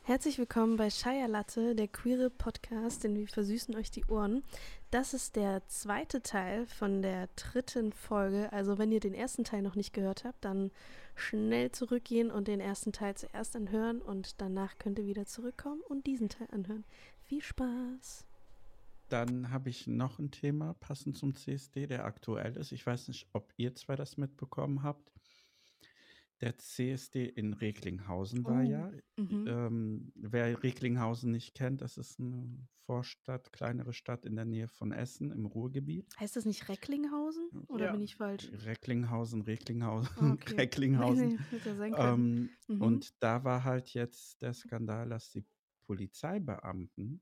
Herzlich willkommen bei Shia Latte, der queere Podcast, denn wir versüßen euch die Ohren. Das ist der zweite Teil von der dritten Folge. Also wenn ihr den ersten Teil noch nicht gehört habt, dann schnell zurückgehen und den ersten Teil zuerst anhören und danach könnt ihr wieder zurückkommen und diesen Teil anhören. Viel Spaß! Dann habe ich noch ein Thema passend zum CSD, der aktuell ist. Ich weiß nicht, ob ihr zwei das mitbekommen habt. Der CSD in Recklinghausen war ja. Wer Recklinghausen nicht kennt, das ist eine Vorstadt, kleinere Stadt in der Nähe von Essen im Ruhrgebiet. Heißt das nicht Recklinghausen oder Ja. bin ich falsch? Recklinghausen, Ah, okay. Recklinghausen. Hätte ja sein können. Und da war halt jetzt der Skandal, dass die Polizeibeamten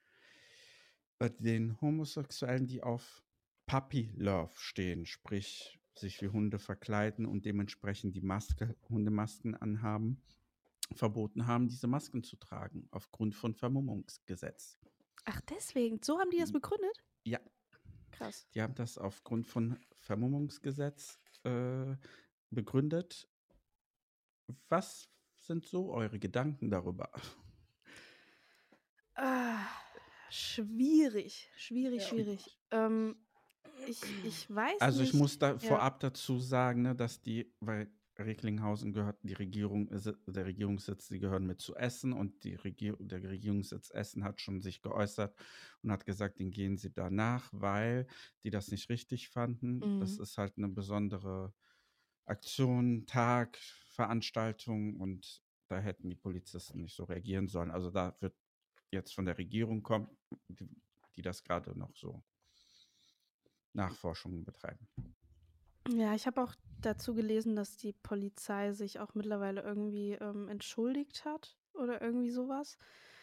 den Homosexuellen, die auf Puppy Love stehen, sprich sich wie Hunde verkleiden und dementsprechend die Hundemasken anhaben, verboten haben, diese Masken zu tragen, aufgrund von Vermummungsgesetz. Ach, deswegen. So haben die das begründet? Ja. Krass. Die haben das aufgrund von Vermummungsgesetz begründet. Was sind so eure Gedanken darüber? Schwierig. Ja. Ich weiß Also nicht. ich muss da vorab dazu sagen, ne, dass weil Recklinghausen gehört, der Regierungssitz, die gehören mit zu Essen und der Regierungssitz Essen hat schon sich geäußert und hat gesagt, den gehen sie danach, weil die das nicht richtig fanden. Das ist halt eine besondere Aktion, Tag, Veranstaltung und da hätten die Polizisten nicht so reagieren sollen. Also da wird jetzt von der Regierung kommen, die das gerade noch so Nachforschungen betreiben. Ja, ich habe auch dazu gelesen, dass die Polizei sich auch mittlerweile irgendwie entschuldigt hat oder irgendwie sowas.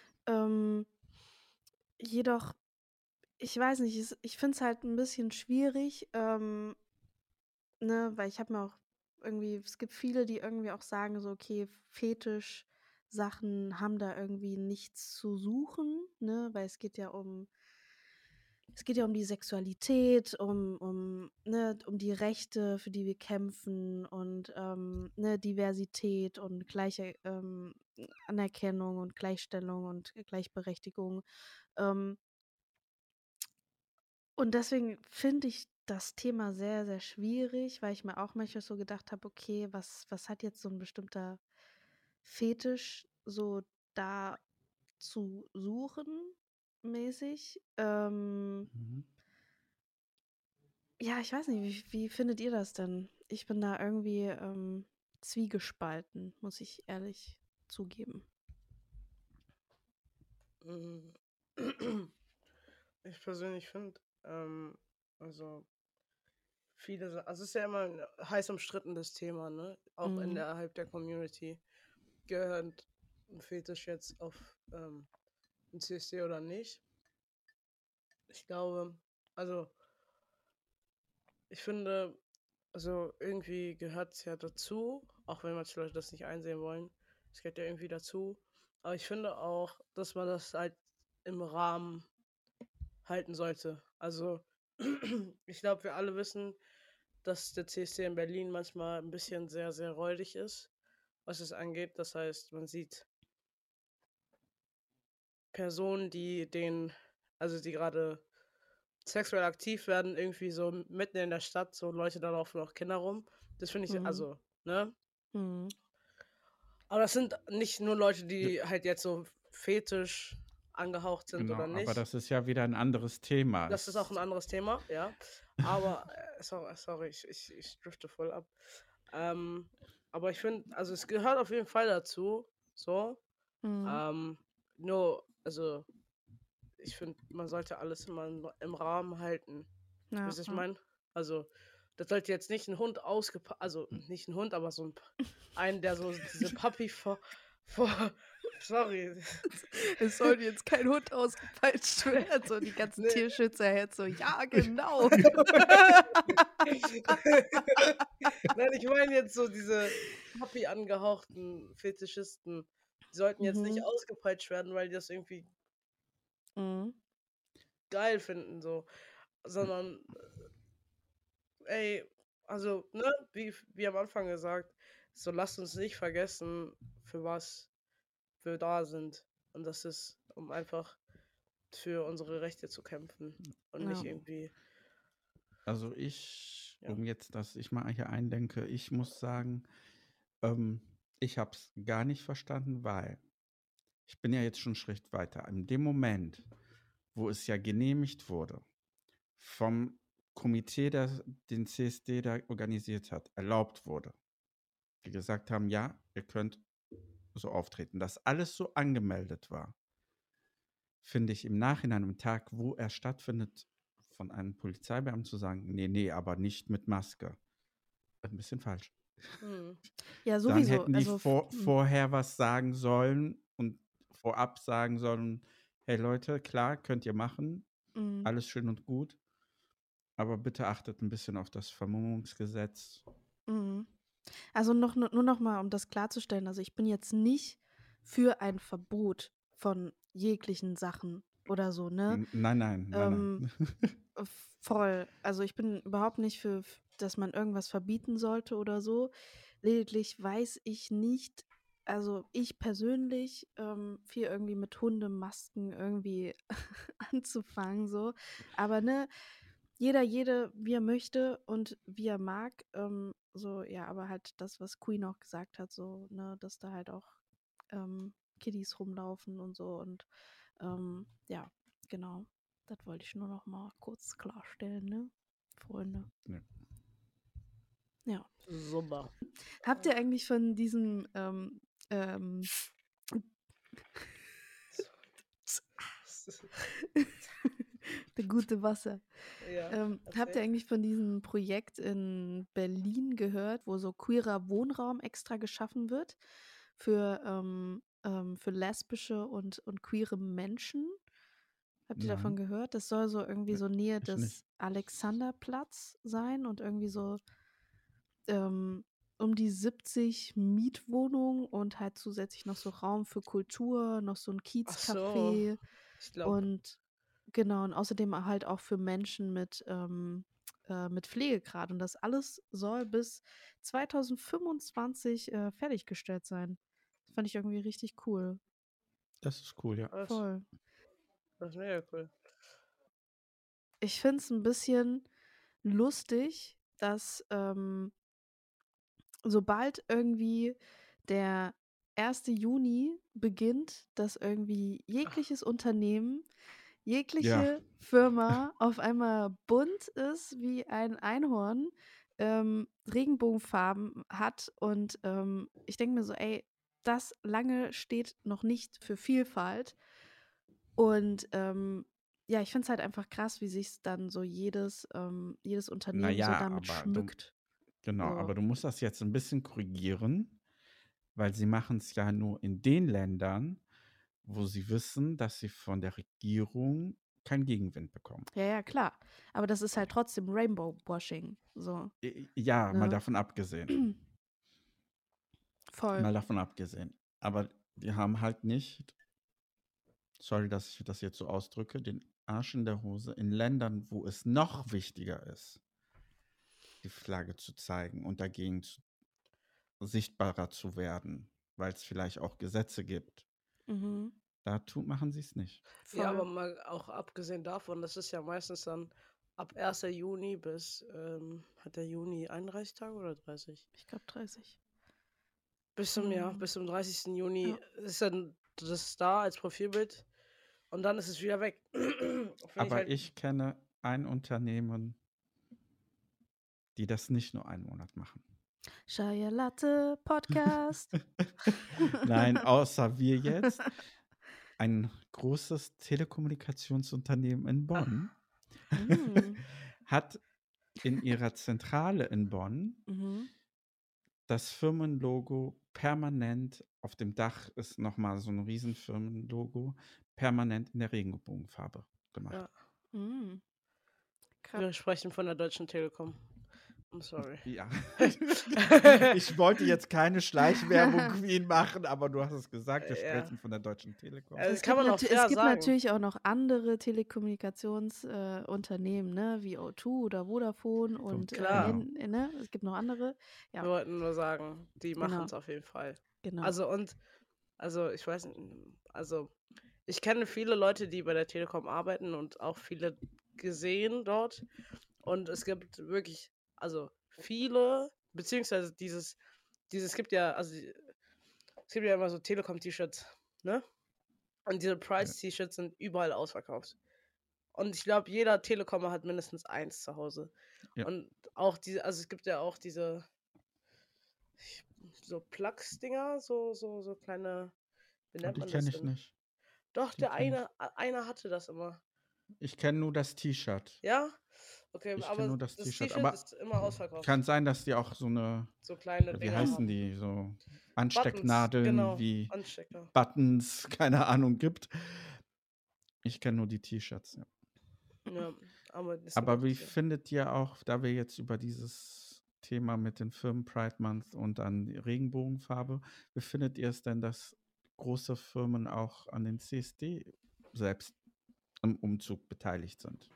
Jedoch, ich weiß nicht, ich finde es halt ein bisschen schwierig, ne, weil ich habe mir auch irgendwie, es gibt viele, die irgendwie auch sagen, so, okay, Fetisch-Sachen haben da irgendwie nichts zu suchen, ne, weil es geht ja um die Sexualität, um die Rechte, für die wir kämpfen und ne, Diversität und gleiche Anerkennung und Gleichstellung und Gleichberechtigung. Ähm, und deswegen finde ich das Thema sehr, sehr schwierig, weil ich mir auch manchmal so gedacht habe, okay, was hat jetzt so ein bestimmter Fetisch so da zu suchen, mäßig? Ja, ich weiß nicht, wie findet ihr das denn? Ich bin da irgendwie zwiegespalten, muss ich ehrlich zugeben. Ich persönlich finde, also also es ist ja immer ein heiß umstrittenes Thema, ne? Auch innerhalb der Community. Gehört ein Fetisch jetzt auf ein CSD oder nicht? Ich glaube, also ich finde, also irgendwie gehört es ja dazu, auch wenn manche Leute das nicht einsehen wollen. Es gehört ja irgendwie dazu. Aber ich finde auch, dass man das halt im Rahmen halten sollte. Also ich glaube, wir alle wissen, dass der CSD in Berlin manchmal ein bisschen sehr, sehr räudig ist, was es angeht. Das heißt, man sieht Personen, also die gerade sexuell aktiv werden, irgendwie so mitten in der Stadt, so Leute, da laufen auch Kinder rum. Das finde ich, also, ne? Aber das sind nicht nur Leute, die halt jetzt so fetisch angehaucht sind Genau, oder aber nicht. das ist ja wieder ein anderes Thema. Das ist auch ein anderes Thema, ja. Aber, sorry, ich drifte voll ab. Aber ich finde, also es gehört auf jeden Fall dazu, so. Nur, also ich finde, man sollte alles immer im Rahmen halten. Ja, Wisst ihr, was ich meine? Also, das sollte jetzt nicht ein Hund also nicht ein Hund, aber so ein der so diese Puppy vor sorry. Es sollte jetzt kein Hund ausgepeitscht werden. So die ganzen Nee. Tierschützer jetzt so, ja, genau. Nein, ich meine jetzt so diese Puppy angehauchten Fetischisten. Die sollten jetzt nicht ausgepeitscht werden, weil die das irgendwie geil finden, so. Sondern, ey, also, ne, wie am Anfang gesagt, so lasst uns nicht vergessen, für was wir da sind. Und das ist, um einfach für unsere Rechte zu kämpfen und nicht Ja. irgendwie, Also ja. dass ich mal hier eindenke, ich muss sagen, ich habe es gar nicht verstanden, weil ich bin ja jetzt schon einen Schritt weiter. In dem Moment, wo es ja genehmigt wurde vom Komitee, das den CSD da organisiert hat, erlaubt wurde, die gesagt haben, ja, ihr könnt so auftreten, dass alles so angemeldet war, finde ich im Nachhinein, am Tag, wo er stattfindet, von einem Polizeibeamten zu sagen, nee, aber nicht mit Maske, ein bisschen falsch. Mhm. Ja, Dann sowieso. hätten die Also, vorher was sagen sollen und vorab sagen sollen, hey Leute, klar, könnt ihr machen, alles schön und gut, aber bitte achtet ein bisschen auf das Vermummungsgesetz. Also nur noch mal, um das klarzustellen, also ich bin jetzt nicht für ein Verbot von jeglichen Sachen oder so, ne? Nein. Voll. Also ich bin überhaupt nicht für, dass man irgendwas verbieten sollte oder so. Lediglich weiß ich nicht, also ich persönlich, viel irgendwie mit Hundemasken irgendwie anzufangen, so. Aber ne, jede, wie er möchte und wie er mag. So, ja, aber halt das, was Queen auch gesagt hat, so, ne, dass da halt auch Kiddies rumlaufen und so. Und ja, genau. Das wollte ich nur noch mal kurz klarstellen, ne, Freunde. Ja. Ja. Super. Habt ihr eigentlich von diesem ähm, der gute Wasser. Ja, Habt ihr erzähl. eigentlich von diesem Projekt in Berlin gehört, wo so queerer Wohnraum extra geschaffen wird für lesbische und queere Menschen? Habt ihr davon Nein, gehört? Das soll so irgendwie so Nähe ich nicht. des Alexanderplatz sein und irgendwie so um die 70 Mietwohnungen und halt zusätzlich noch so Raum für Kultur, noch so ein Ach so, Kiezcafé ich glaube, und genau, und außerdem halt auch für Menschen mit Pflegegrad. Und das alles soll bis 2025 fertiggestellt sein. Das fand ich irgendwie richtig cool. Das ist cool, ja. Voll. das ist mega cool. Ich finde es ein bisschen lustig, dass sobald irgendwie der 1. Juni beginnt, dass irgendwie jegliches Unternehmen, Ja, jegliche Firma auf einmal bunt ist wie ein Einhorn, Regenbogenfarben hat und ich denke mir so, ey, das lange steht noch nicht für Vielfalt und ja, ich finde es halt einfach krass, wie sich dann so jedes Unternehmen so naja, damit schmückt. aber So. du musst das jetzt ein bisschen korrigieren, weil sie machen es ja nur in den Ländern, wo sie wissen, dass sie von der Regierung keinen Gegenwind bekommen. Ja, ja, klar. Aber das ist halt trotzdem Rainbow-Washing. So, Ja, mal ne? davon abgesehen. Voll. Mal davon abgesehen. Aber die haben halt nicht, sorry, dass ich das jetzt so ausdrücke, den Arsch in der Hose in Ländern, wo es noch wichtiger ist, die Flagge zu zeigen und dagegen sichtbarer zu werden, weil es vielleicht auch Gesetze gibt. Mhm. Da machen sie es nicht. Ja, aber Voll. mal auch abgesehen davon, das ist ja meistens dann ab 1. Juni bis, hat der Juni 31 Tage oder 30? Ich glaube 30. Bis zum, ja, bis zum 30. Juni Ja. ist dann das da als Profilbild und dann ist es wieder weg. Finde ich Aber halt, ich kenne ein Unternehmen, die das nicht nur einen Monat machen. Shaya Latte Podcast. Nein, außer wir jetzt. Ein großes Telekommunikationsunternehmen in Bonn hat in ihrer Zentrale in Bonn Mhm. das Firmenlogo permanent, auf dem Dach ist nochmal so ein riesen Firmenlogo, permanent in der Regenbogenfarbe gemacht. ja, Mhm. Krass. wir sprechen von der Deutschen Telekom. I'm sorry. Ja. Ich wollte jetzt keine Schleichwerbung Queen machen, aber du hast es gesagt, wir Ja. sprechen von der Deutschen Telekom. Also, Es das kann gibt, man auch fair es gibt sagen. natürlich auch noch andere Telekommunikationsunternehmen, ne, wie O2 oder Vodafone und Klar. ne? Es gibt noch andere. Ja, Wir wollten nur sagen, die machen genau. es auf jeden Fall. Genau. Also und Also, ich weiß nicht, also, ich kenne viele Leute, die bei der Telekom arbeiten und auch viele gesehen dort. Und es gibt wirklich, also viele, beziehungsweise es gibt ja, es gibt ja immer so Telekom-T-Shirts, ne? Und diese Ja. Price-T-Shirts sind überall ausverkauft. Und ich glaube, jeder Telekomer hat mindestens eins zu Hause. Ja. Und auch also es gibt ja auch so Plugs-Dinger, so kleine, wie Und nennt die man das kenne ich denn? nicht. Doch, Die kenn einer hatte das immer. Ich kenne nur das T-Shirt. Ja? Okay, Ich kenne aber nur das das T-Shirt. T-Shirt Aber ist immer ausverkauft. kann sein, dass die auch so eine, So kleine wie Dinger heißen haben. die, so Buttons, Anstecknadeln genau, wie Anstecker. Buttons, keine Ahnung, gibt. Ich kenne nur die T-Shirts. Ja. Ja, aber das gibt Aber auch wie diese. findet ihr auch, da wir jetzt über dieses Thema mit den Firmen Pride Month und an die Regenbogenfarbe, wie findet ihr es denn, dass große Firmen auch an den CSD selbst im Umzug beteiligt sind?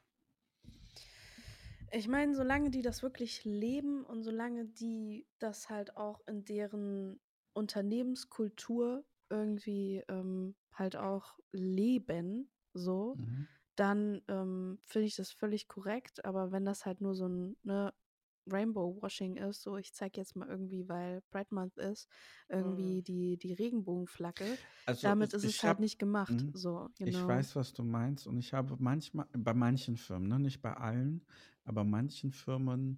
Ich meine, solange die das wirklich leben und solange die das halt auch in deren Unternehmenskultur irgendwie halt auch leben, so, Mhm. dann finde ich das völlig korrekt. Aber wenn das halt nur so ein Rainbow-Washing ist, so ich zeige jetzt mal irgendwie, weil Pride Month ist, irgendwie die Regenbogenflagge, Also damit ist es ich halt habe, nicht gemacht. So, ich weiß, was du meinst, und ich habe manchmal, bei manchen Firmen, ne, nicht bei allen, aber manchen Firmen,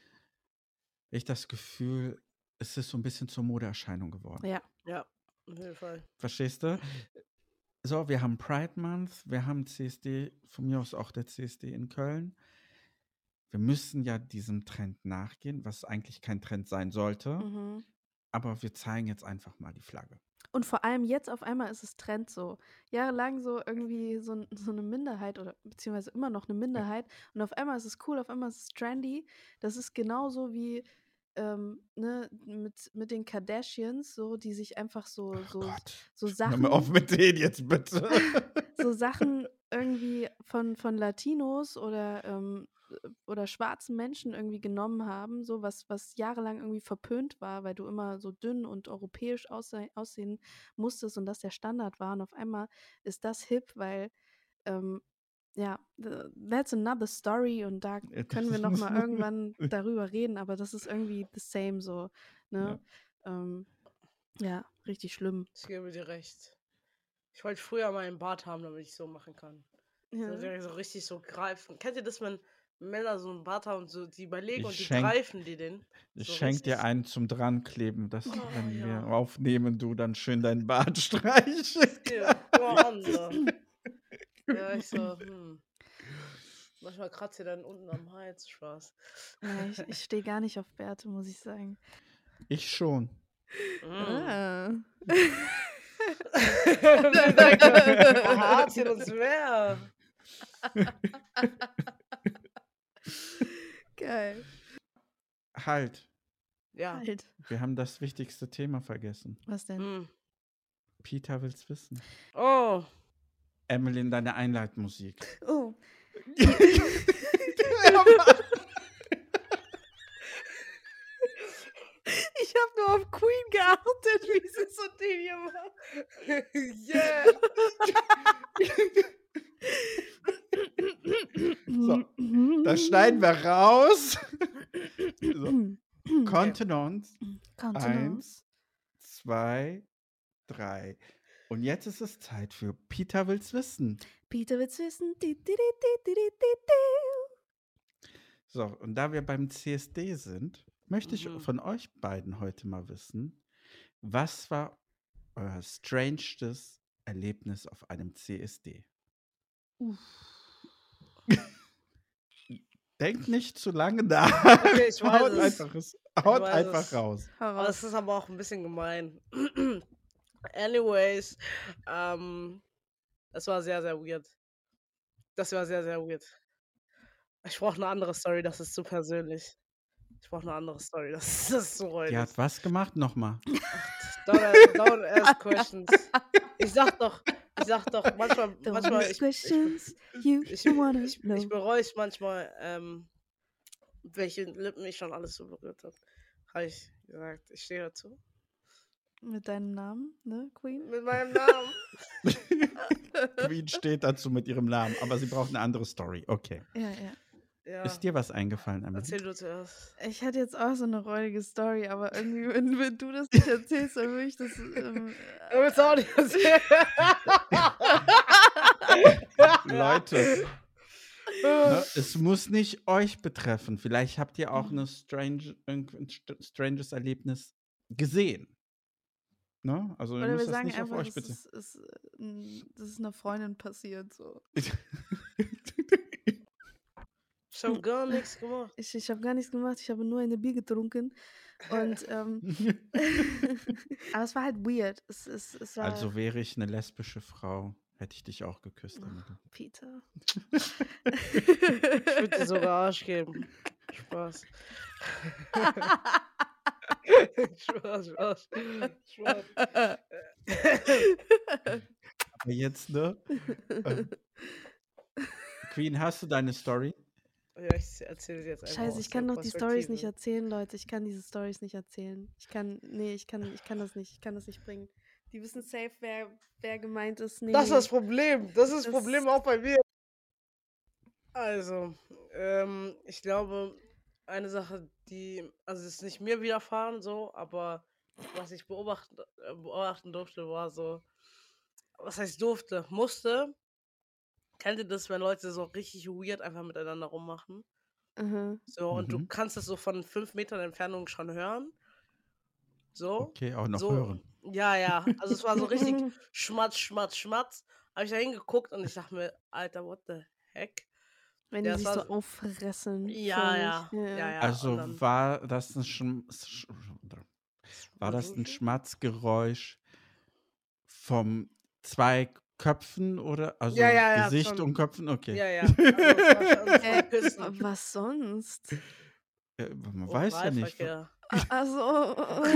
ich das Gefühl, es ist so ein bisschen zur Modeerscheinung geworden. Ja. Ja, auf jeden Fall. Verstehst du? So, wir haben Pride Month, wir haben CSD, von mir aus auch der CSD in Köln. Wir müssen ja diesem Trend nachgehen, was eigentlich kein Trend sein sollte, Mhm. aber wir zeigen jetzt einfach mal die Flagge. Und vor allem jetzt auf einmal ist es Trend so. Jahrelang so irgendwie so eine Minderheit oder beziehungsweise immer noch eine Minderheit und auf einmal ist es cool, auf einmal ist es trendy. Das ist genauso wie ne, mit den Kardashians, so, die sich einfach so Gott, so hör mir auf Sachen mit denen jetzt bitte. so Sachen irgendwie von Latinos oder schwarzen Menschen irgendwie genommen haben, so was jahrelang irgendwie verpönt war, weil du immer so dünn und europäisch aussehen musstest und das der Standard war. Und auf einmal ist das hip, weil ja, that's another story und da können wir noch mal irgendwann darüber reden, aber das ist irgendwie the same so, ne? Ja, richtig schlimm. Ich gebe dir recht. Ich wollte früher mal einen Bart haben, damit ich so machen kann. Ja. So richtig so greifen. Kennt ihr das, wenn Männer so einen Bart haben und so, die überlegen Ich und die schenk- greifen die den? Ich So schenke dir richtig? einen zum Drankleben, dass Oh, wenn wir ja. aufnehmen, du dann schön deinen Bart streichen Hier, guck mal an, so. Ja, ich so, Manchmal kratzt ihr dann unten am Hals. Spaß. Ja, ich stehe gar nicht auf Bärte, muss ich sagen. Ich schon. Ah. Aha, erzähl uns mehr. Geil. Halt, Ja. Halt. wir haben das wichtigste Thema vergessen. Was denn? Peter will's wissen. Oh. Emmeline, deine Einleitmusik. Oh. Ich habe nur auf Queen geachtet, wie sie so den hier macht. So, das schneiden wir raus. So. Kontenance. 1, 2, 3. Und jetzt ist es Zeit für Peter will's wissen. Peter will's wissen. So, und da wir beim CSD sind, möchte ich von euch beiden heute mal wissen, was war euer strangestes Erlebnis auf einem CSD? Denkt nicht zu lange nach. Okay, ich weiß Haut es. einfach raus. Aber das ist aber auch ein bisschen gemein. Anyways, das war sehr, sehr weird. Das war sehr, sehr weird. Ich brauche eine andere Story, das ist zu persönlich. Ich brauche eine andere Story, das ist so räudig. Die hat was gemacht? Nochmal. Don't ask questions. Ich sag doch, manchmal ich bereue es manchmal, welche Lippen ich schon alles so berührt habe. Habe ich gesagt, ich stehe dazu. Mit deinem Namen, ne, Queen? Mit meinem Namen. Queen steht dazu mit ihrem Namen, aber sie braucht eine andere Story. Okay. Ja. Ja, Ist dir was eingefallen, Emily? erzähl du zuerst. Ich hatte jetzt auch so eine räudige Story, aber irgendwie, wenn du das nicht erzählst, dann will ich das. Du willst auch nicht erzählen. Leute, ne, es muss nicht euch betreffen. Vielleicht habt ihr auch ein stranges Erlebnis gesehen. Ne? Also ihr Oder wir müsst das sagen nicht auf einfach, euch beziehen. das ist einer Freundin passiert. So. Ich habe gar nichts gemacht. Ich habe gar nichts gemacht, ich habe nur eine Bier getrunken. Und, aber es war halt weird. Es war Also wäre ich eine lesbische Frau, hätte ich dich auch geküsst, Emily. Peter. Ich würde dir sogar Arsch geben. Spaß. Spaß. Aber jetzt, ne? Queen, hast du deine Story? Ja, ich erzähle sie jetzt einfach. Scheiße, aus ich kann der doch die Stories nicht Perspektive. erzählen, Leute. Ich kann diese Stories nicht erzählen. Ich kann das nicht. Ich kann das nicht bringen. Die wissen safe, wer gemeint ist. Nee, Das ist nee. das Problem. Das ist das Das- Problem auch bei mir. Also, ich glaube, eine Sache, also es ist nicht mir widerfahren so, aber was ich beobachten durfte, war so, was heißt durfte, musste. Kennt ihr das, wenn Leute so richtig weird einfach miteinander rummachen? Aha. So, und du Mhm. kannst es so von 5 Metern Entfernung schon hören. So. Okay, auch noch so, hören. Ja. Also es war so richtig Schmatz. Habe ich da hingeguckt und ich dachte mir, Alter, what the heck? Wenn Ja, die es sich war so so- aufressen. Ja. Also und dann- war das ein Schmatzgeräusch vom zwei Köpfen oder also Ja, Gesicht schon. und Köpfen? Okay. Ja. Also es war schon vom Küssen. Was sonst? Man weiß ja nicht. Oralverkehr. Also.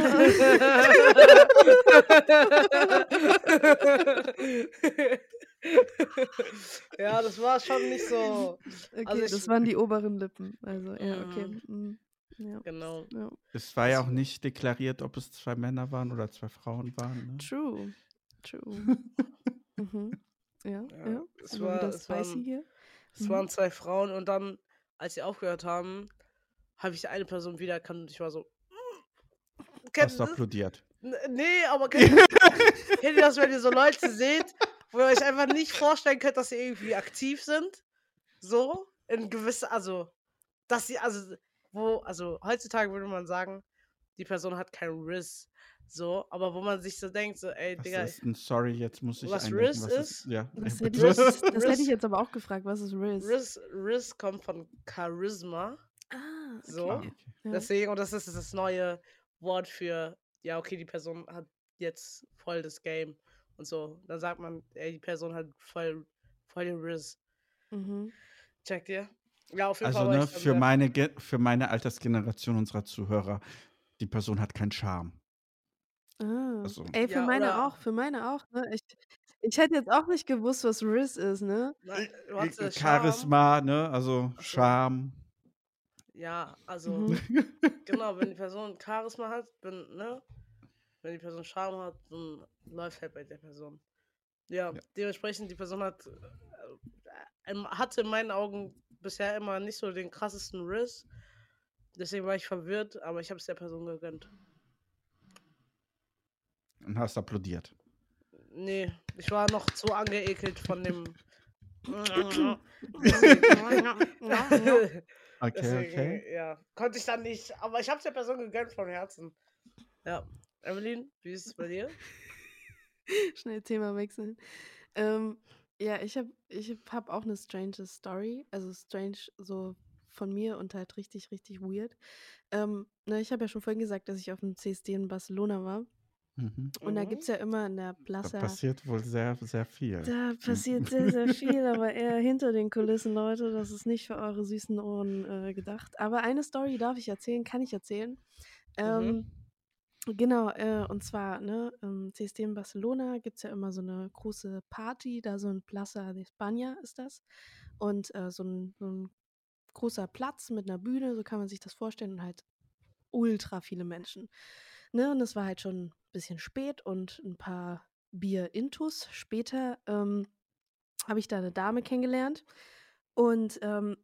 Ja, das war schon nicht so. Okay, Also das waren die oberen Lippen. Also, ja, okay. Ja. Genau. Ja. Es war ja auch nicht deklariert, ob es 2 Männer waren oder 2 Frauen waren. Ne? True. Ja. Es Immer wieder es spicy waren, hier. es waren 2 Frauen und dann, als sie aufgehört haben, habe ich eine Person wiedererkannt und ich war so. Kennt Hast ihr das? applaudiert. Nee, aber kennt ihr das, wenn ihr so Leute seht, wo ihr euch einfach nicht vorstellen könnt, dass sie irgendwie aktiv sind? So, in gewisse, also, dass sie, also heutzutage würde man sagen, die Person hat keinen Riss. So, aber wo man sich so denkt, so, ey, Was Digga, ist denn, sorry, jetzt muss ich was einlenken, Riss was ist? Ja, Das bitte. hätte ich jetzt aber auch gefragt. Was ist Riz? Riss kommt von Charisma. Ah, okay. So. Okay. Ja. Deswegen, und das ist das neue Wort für, ja, okay, die Person hat jetzt voll das Game und so. Dann sagt man, ey, die Person hat voll den Riss. Mhm. Checkt ihr? Ja, auf jeden Also Fall war ne, ich dann für meine Altersgeneration unserer Zuhörer, die Person hat keinen Charme. Ah. Also, Ey, für Ja, meine oder- auch, ne? Ich hätte jetzt auch nicht gewusst, was Riz ist, ne? Nein, warte, Charme. Charisma, ne, also Ach so. Charme. Ja, also, genau, wenn die Person Charisma hat, wenn die Person Charme hat, dann läuft halt bei der Person. Ja, dementsprechend, die Person hatte in meinen Augen bisher immer nicht so den krassesten Riss. Deswegen war ich verwirrt, aber ich habe es der Person gegönnt. Und hast applaudiert. Nee, ich war noch zu angeekelt von dem. Okay. Ja, konnte ich dann nicht. Aber ich habe es der Person gegönnt von Herzen. Ja. Evelyn, wie ist es bei dir? Schnell Thema wechseln. Ja, ich hab auch eine strange Story. Also strange so von mir und halt richtig, richtig weird. Ich habe ja schon vorhin gesagt, dass ich auf dem CSD in Barcelona war. Mhm. Und da gibt es ja immer in der Da Plaza. passiert wohl sehr, sehr viel. Da passiert sehr, sehr viel, aber eher hinter den Kulissen, Leute. Das ist nicht für eure süßen Ohren gedacht. Aber eine Story darf ich erzählen, kann ich erzählen. Genau, und zwar, im CSD in Barcelona gibt es ja immer so eine große Party, da so in Plaza de España ist das. Und so ein großer Platz mit einer Bühne, so kann man sich das vorstellen, und halt ultra viele Menschen. Ne, und es war halt schon ein bisschen spät und ein paar Bier-Intus später habe ich da eine Dame kennengelernt und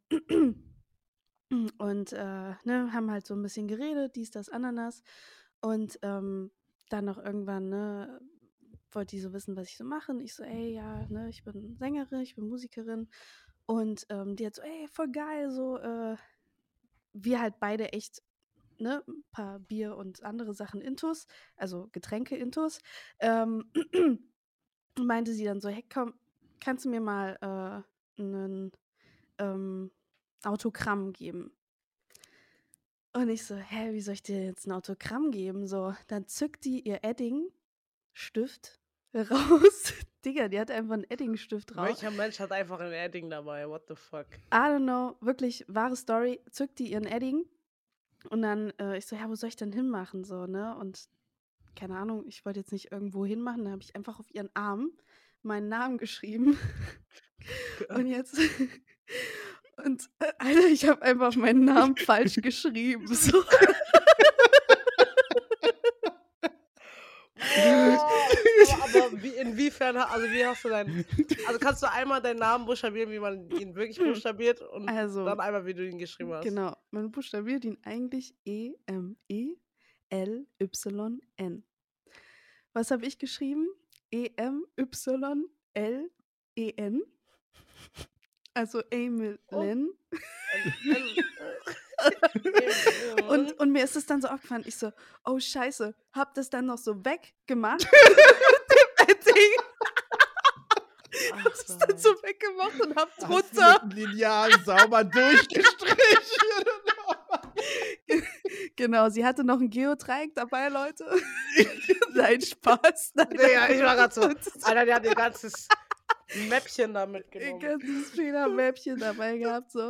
ne, haben halt so ein bisschen geredet, dies, das, Ananas. Und dann noch irgendwann, ne, wollte die so wissen, was ich so mache. Und ich so, ey, ja, ne, ich bin Sängerin, ich bin Musikerin. Und die hat so, ey, voll geil, so, wir halt beide echt, ne, ein paar Bier und andere Sachen Intus, also Getränke Intus. Meinte sie dann so, hey, komm, kannst du mir mal einen Autogramm geben? Und ich so, hä, wie soll ich dir jetzt ein Autogramm geben? So, dann zückt die ihr Edding-Stift raus. Digga, die hat einfach einen Edding-Stift raus. Welcher Mensch hat einfach ein Edding dabei? What the fuck? I don't know, wirklich, wahre Story. Zückt die ihren Edding und dann, ich so, ja, wo soll ich denn hinmachen? So, ne? Und keine Ahnung, ich wollte jetzt nicht irgendwo hinmachen. Dann habe ich einfach auf ihren Arm meinen Namen geschrieben. Und jetzt. Und Alter, ich habe einfach meinen Namen falsch geschrieben. So. Aber inwiefern, also wie hast du also kannst du einmal deinen Namen buchstabieren, wie man ihn wirklich buchstabiert und Also, dann einmal, wie du ihn geschrieben hast? genau, man buchstabiert ihn eigentlich E-M-E-L-Y-N. Was habe ich geschrieben? E-M-Y-L-E-N. Also Emil Len. Und mir ist es dann so aufgefallen, ich so, oh scheiße, hab das dann noch so weggemacht. Hab es dann so weggemacht und hab drunter. Mit Lineal sauber durchgestrichen. Genau, sie hatte noch ein Geodreieck dabei, Leute. Nein, Spaß. Nein, Ja, ich war gerade so, Alter, der hat ein ganzes Mäppchen da ein mitgenommen. ganzes Fehlermäppchen dabei gehabt, so.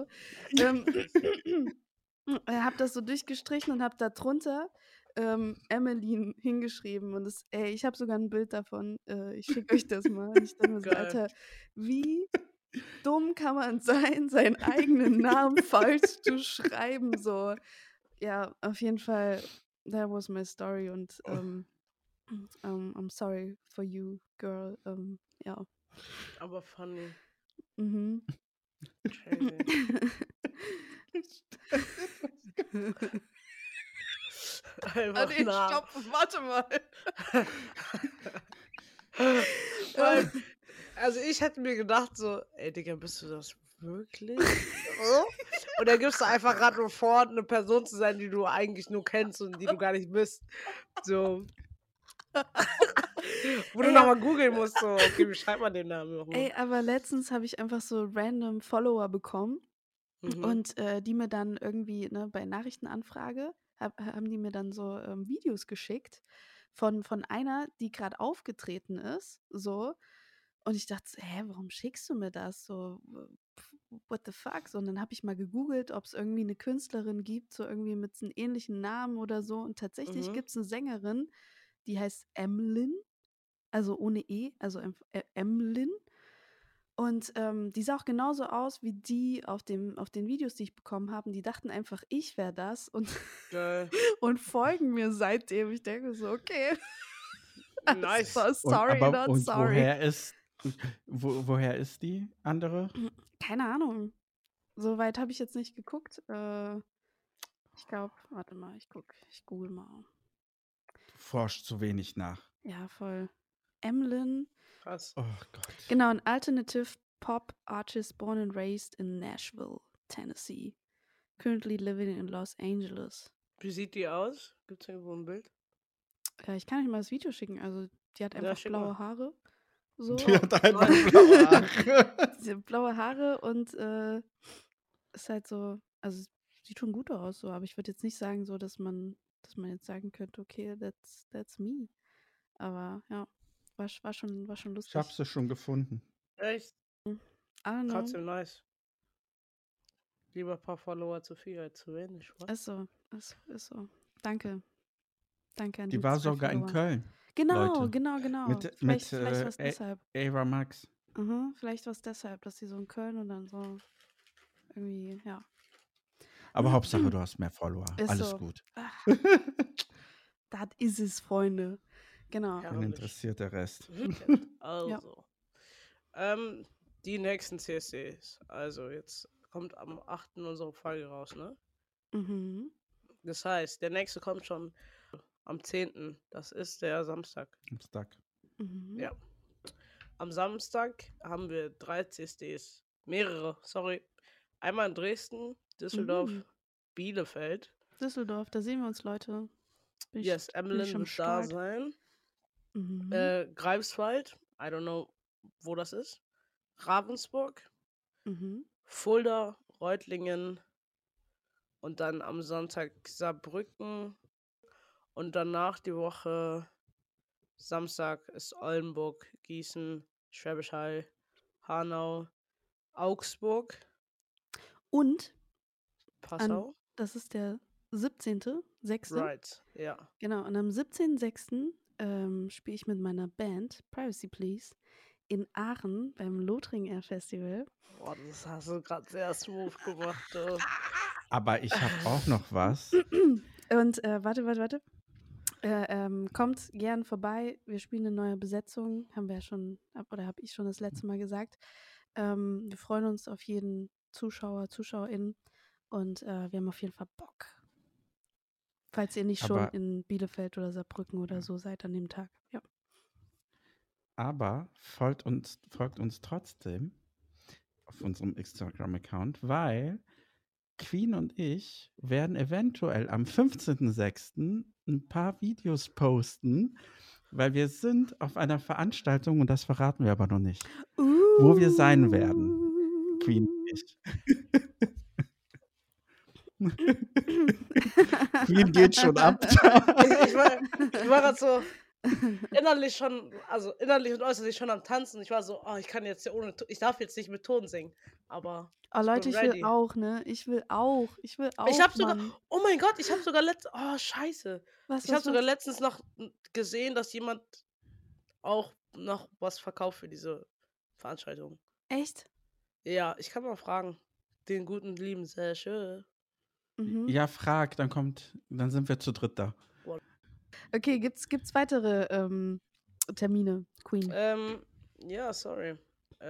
Hab das so durchgestrichen und hab da drunter Emmeline hingeschrieben und ich habe sogar ein Bild davon. Ich schicke euch das mal. Und ich dachte mir so, Geil. Alter, wie dumm kann man sein, seinen eigenen Namen falsch zu schreiben, so. Ja, auf jeden Fall, that was my story und I'm sorry for you, girl. Ja. Aber funny. Mhm. Crazy. Einfach Nee, Namen. stopp, warte mal. Weil, also ich hätte mir gedacht so, ey Digga, bist du das wirklich? Und dann gibst du einfach gerade nur vor, eine Person zu sein, die du eigentlich nur kennst und die du gar nicht bist. So. Wo du Ey, nochmal googeln musst, so, okay, wie schreibt man den Namen nochmal? Ey, aber letztens habe ich einfach so random Follower bekommen Mhm. und die mir dann irgendwie, ne, bei Nachrichtenanfrage, haben die mir dann so Videos geschickt von einer, die gerade aufgetreten ist, so. Und ich dachte, so, hä, warum schickst du mir das? So, what the fuck? So, und dann habe ich mal gegoogelt, ob es irgendwie eine Künstlerin gibt, so irgendwie mit einem ähnlichen Namen oder so. Und tatsächlich Mhm. gibt es eine Sängerin, die heißt Emlyn, also ohne E, also Emlyn. Und die sah auch genauso aus wie die auf den Videos, die ich bekommen habe. Die dachten einfach, ich wäre das und, Geil. und folgen mir seitdem. Ich denke so, okay. Nice. So, sorry, not Und sorry. woher ist die andere? Keine Ahnung. So weit habe ich jetzt nicht geguckt. Ich glaube, warte mal, ich google mal. Du forschst zu wenig nach. Ja, voll. Emlyn. Krass. Oh Gott. Genau, ein Alternative Pop Artist born and raised in Nashville, Tennessee. Currently living in Los Angeles. Wie sieht die aus? Gibt es irgendwo ein Bild? Ich kann euch mal das Video schicken. Also, die hat Ja, einfach schick blaue mal. Haare. So. Die hat einfach blaue Haare. Sie hat blaue Haare und ist halt so, also sieht schon gut aus, so, aber ich würde jetzt nicht sagen, so, dass man jetzt sagen könnte, okay, that's me. Aber ja, war schon lustig. Ich hab sie schon gefunden. Echt? I don't know. Trotzdem nice. Lieber ein paar Follower zu viel als zu wenig, was? Ist so. Ist so. Danke. Danke an Die die war 2 sogar in Follower. Köln. Genau, Leute. genau. Mit Vielleicht was deshalb. Ava Max. Vielleicht was deshalb, dass sie so in Köln und dann so irgendwie, ja. Aber Hauptsache, du hast mehr Follower. Ist Alles so. gut. Ach. Das ist es, Freunde. Genau. Wen Herrlich. interessiert der Rest? Also. Die nächsten CSDs. Also, jetzt kommt am 8. unsere Folge raus, ne? Mhm. Das heißt, der nächste kommt schon am 10. Das ist der Samstag. Samstag. Mhm. Ja. Am Samstag haben wir 3 CSDs. Mehrere, sorry. Einmal in Dresden, Düsseldorf, Mhm. Bielefeld. Düsseldorf, da sehen wir uns, Leute. Bin ich, Yes, bin ich Emmeline am wird da Start. sein. Mhm. Greifswald, I don't know, wo das ist. Ravensburg, Mhm. Fulda, Reutlingen und dann am Sonntag Saarbrücken und danach die Woche Samstag ist Oldenburg, Gießen, Schwäbisch Hall, Hanau, Augsburg, Und Passau. das ist der 17.06. Right, ja. Genau, und am 17.06. Spiele ich mit meiner Band Privacy Please in Aachen beim Lothringen Air Festival. Boah, das hast du gerade sehr smooth gemacht. Du. Aber ich habe auch noch was. Und warte. Kommt gern vorbei. Wir spielen eine neue Besetzung. Haben wir ja schon, oder habe ich schon das letzte Mal gesagt. Wir freuen uns auf jeden Zuschauer, ZuschauerInnen. Und wir haben auf jeden Fall Bock. Falls ihr nicht schon Aber, in Bielefeld oder Saarbrücken oder so seid an dem Tag. Ja. aber folgt uns trotzdem auf unserem Instagram-Account, weil Queen und ich werden eventuell am 15.06. ein paar Videos posten, weil wir sind auf einer Veranstaltung und das verraten wir aber noch nicht, wo wir sein werden. Queen und ich. Queen geht schon ab. Ich war gerade so innerlich und äußerlich schon am Tanzen. Ich war so, oh, ich kann jetzt ja ich darf jetzt nicht mit Ton singen, aber Oh, ich Leute, bin ich will ready. auch, ne? Ich will auch, Ich habe sogar, Mann. oh mein Gott, ich habe sogar oh scheiße. Ich habe sogar letztens noch gesehen, dass jemand auch noch was verkauft für diese Veranstaltung. Echt? Ja, ich kann mal fragen. Den guten lieben Serge. Mhm. Ja, frag, dann sind wir zu dritt da. Okay, gibt's weitere Termine, Queen? Ja, sorry.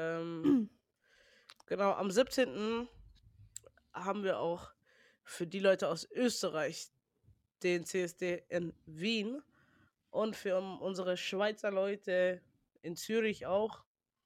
Genau, am 17. haben wir auch für die Leute aus Österreich den CSD in Wien und für unsere Schweizer Leute in Zürich auch.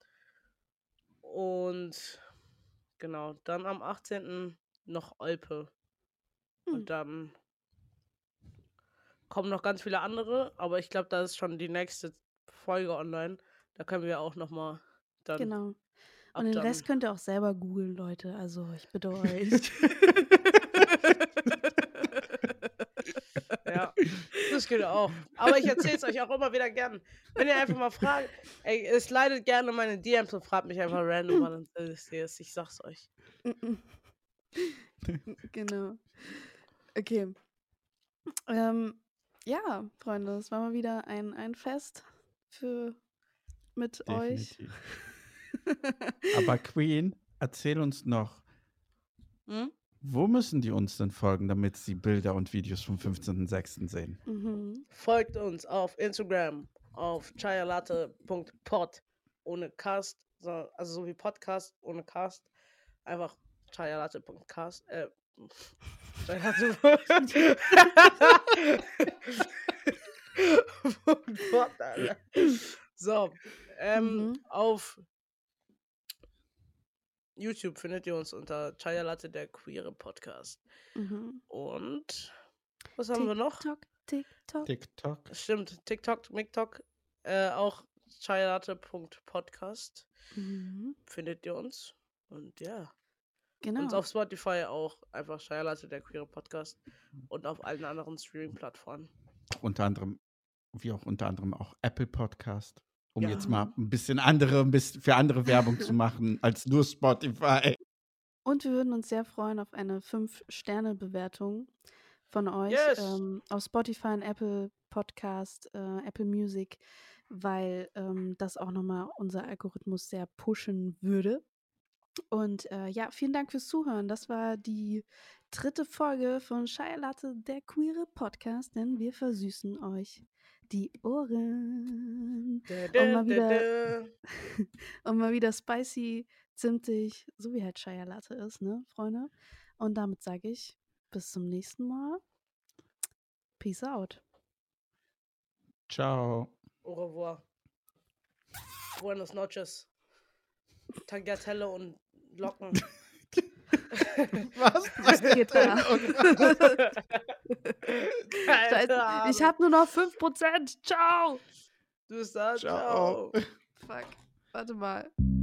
Und genau, dann am 18. noch Olpe. Und dann kommen noch ganz viele andere, aber ich glaube, da ist schon die nächste Folge online. Da können wir auch nochmal dann Genau. Und den abdannen. Rest könnt ihr auch selber googeln, Leute. Also ich bitte euch. Ja, das geht auch. Aber ich erzähle es euch auch immer wieder gern. Wenn ihr einfach mal fragt, ey, es leidet gerne meine DMs und fragt mich einfach random an und ich sag's euch. Genau. Okay. Ja, Freunde, es war mal wieder ein Fest mit euch. Definitiv. Aber Queen, erzähl uns noch, wo müssen die uns denn folgen, damit sie Bilder und Videos vom 15.06. sehen? Mhm. Folgt uns auf Instagram auf chayalatte.pod ohne Cast, also so wie Podcast ohne Cast. Einfach chayalatte.cast. So, auf YouTube findet ihr uns unter Chaya Latte, der queere Podcast. Und was haben wir noch? TikTok. Stimmt, TikTok, auch chayalatte.podcast findet ihr uns. Und ja. Genau. Und auf Spotify auch einfach Chaya Latte, der queere Podcast. Und auf allen anderen Streaming-Plattformen. Unter anderem auch Apple Podcast, um Ja. jetzt mal für andere Werbung zu machen, als nur Spotify. Und wir würden uns sehr freuen auf eine 5-Sterne-Bewertung von euch auf Spotify und Apple Podcast, Apple Music, weil das auch nochmal unser Algorithmus sehr pushen würde. Und ja, vielen Dank fürs Zuhören. Das war die 3. Folge von Shia Latte, der queere Podcast, denn wir versüßen euch die Ohren. Und mal wieder spicy, zimtig, so wie halt Shia Latte ist, ne, Freunde? Und damit sage ich, bis zum nächsten Mal. Peace out. Ciao. Au revoir. Buenos noches. Tagliatelle und Locken. Was geht da? Keine Ich Ahnung. habe nur noch 5%. Ciao. Du bist da. Ciao. Ciao. Fuck. Warte mal.